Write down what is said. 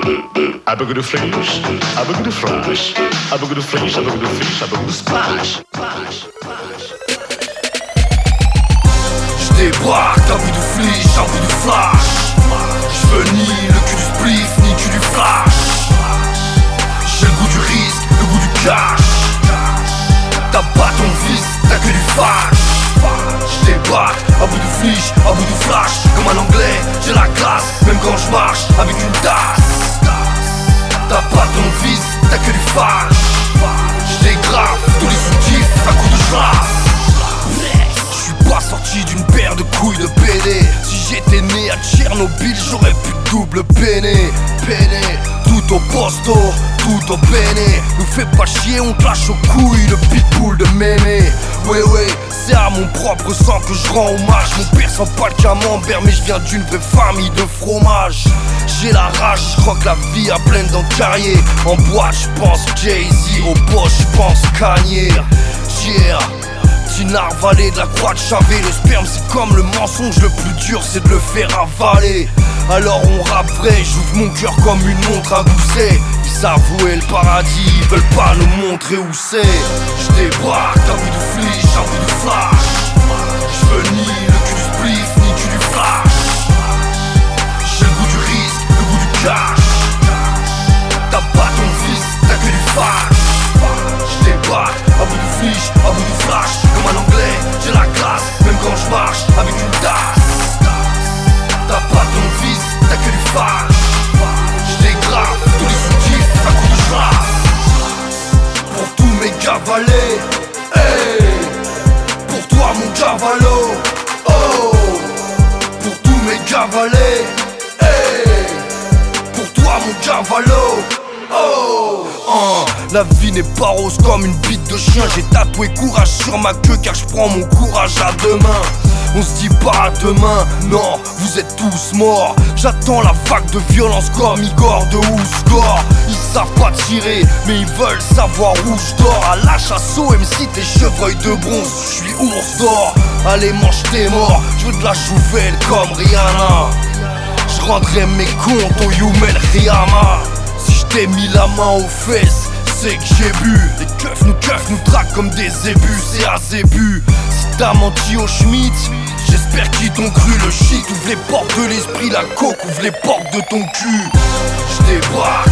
Abaga de flash, abaga de flash, abaga de flash, abaga de fish, abaga de splash. J'débarque, un bout de flish, un bout de flash. J'veux ni le cul du spliff, ni cul du flash. J'ai le goût du risque, le goût du cash. T'as pas ton vice, t'as que du fash. J'débarque, un bout de flish, un bout de flash. Comme un anglais, j'ai la classe, même quand j'marche avec une tasse. T'as pas ton vice, t'as que du fash. J'dégrave tous les soutifs à coups de chlasse. J'suis pas sorti d'une paire de couilles de PD. Si j'étais né à Tchernobyl, j'aurais pu double peiner. Tout au posto, tout au peiné. Nous fais pas chier, on te lâche aux couilles le pitbull de mémé. Ouais, c'est à mon propre sang que je rends hommage. Mon père sent pas le camembert, mais je viens d'une vraie famille de fromage. J'ai la rage, je crois que la vie a pleine d'encarriers. En boîte, j'pense Jay-Z, au poche, j'pense Kanye. Yeah. Tinard Vallée de la croix de Chavé. Le sperme c'est comme le mensonge, le plus dur c'est de le faire avaler. Alors on rappe vrai, j'ouvre mon cœur comme une montre à gousset. Ils savent où est le paradis, ils veulent pas nous montrer où c'est. J'débarque, un bout de flish, un bout de flash. J'veux ni le cul du spliff, ni cul du flash. J'ai le goût du risque, le goût du cash. T'as pas ton vice, t'as que du fash. J'débarque, un bout de flish, un bout de flash. Comme un anglais, j'ai la classe, même quand j'marche avec une tasse. T'as pas ton vice, t'as que du fash. J'dégrave tous les soutifs à coups de chlasse. Pour tous mes cavalets, hey. Pour toi mon cavalo, oh. Pour tous mes cavalets, hey. Pour toi mon cavalo, oh. La vie n'est pas rose comme une bite de chien. J'ai tatoué courage sur ma queue car je prends mon courage à deux mains. On se dit pas à demain, non, vous êtes tous morts. J'attends la vague de violence comme Igor de Ousgore. Ils savent pas tirer, mais ils veulent savoir où je dors. À la chasse au MC, tes chevreuils de bronze, je suis ours d'or. Allez mange tes morts, je veux de la chouvelle comme Rihanna. Je rendrai mes comptes au Youmel Riyama. Si je t'ai mis la main aux fesses, c'est que j'ai bu. Les keufs nous traquent comme des zébus, c'est à zébu. Si t'as menti au Schmitt, j'espère qu'ils t'ont cru. Le shit ouvre les portes de l'esprit, la coke ouvre les portes de ton cul. J'débarque,